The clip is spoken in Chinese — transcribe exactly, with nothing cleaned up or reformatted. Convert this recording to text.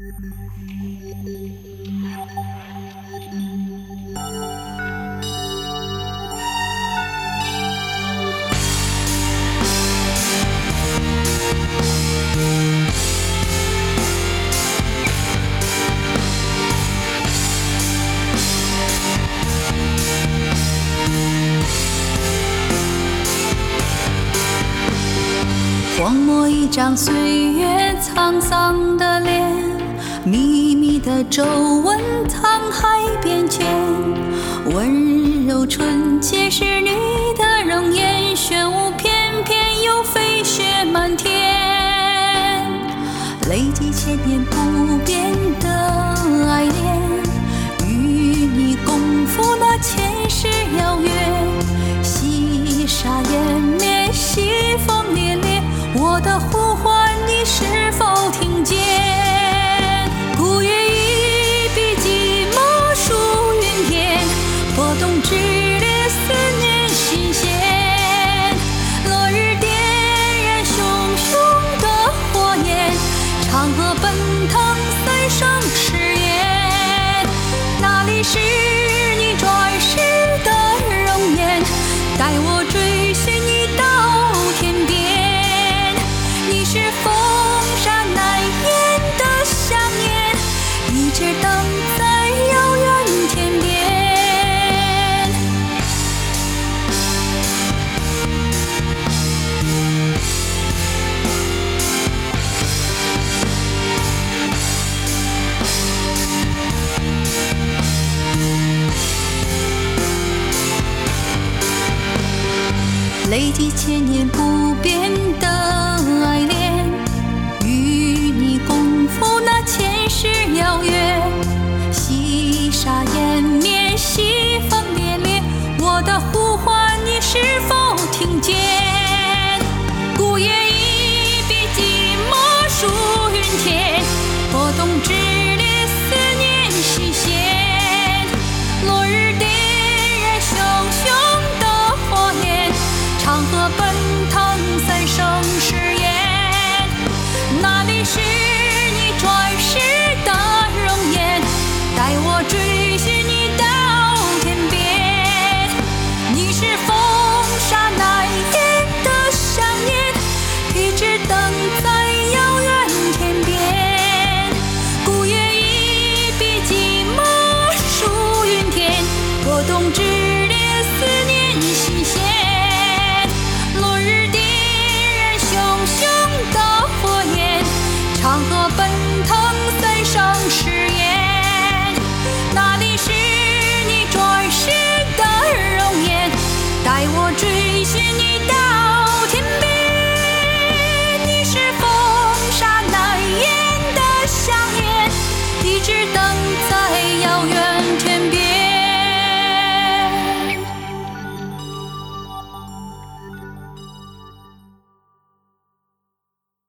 荒漠一张岁月沧桑的脸，密密的皱纹藏海边间，温柔纯洁是你的容颜，玄武翩翩又飞雪满天，累积千年不变的爱恋，与你共赴那前世邀约，细沙湮灭，西风烈烈，我的呼唤你是否听见？古月一笔寂寞数云天，拨动炽烈思念心弦。落日点燃熊熊的火焰，长河奔腾三生誓言。哪里是你转世的容颜？带我追寻你到天边。你是风沙难言的想念，一直等在遥远天边。累积千年不变的爱恋，与你共赴那前世邀约，细沙湮灭，西风烈烈，我的呼唤你是否听见？古月一笔寂寞数云天，拨动炽烈思念心弦。落日点燃熊熊的火焰，长河奔腾三生誓言。哪里是你转世的容颜？带我追寻你到天边。你是风沙难言的想念，一直等在遥远天边。古月一笔寂寞数云天，拨动炽烈思念心弦。落日点燃熊熊的火焰，长河奔腾三生誓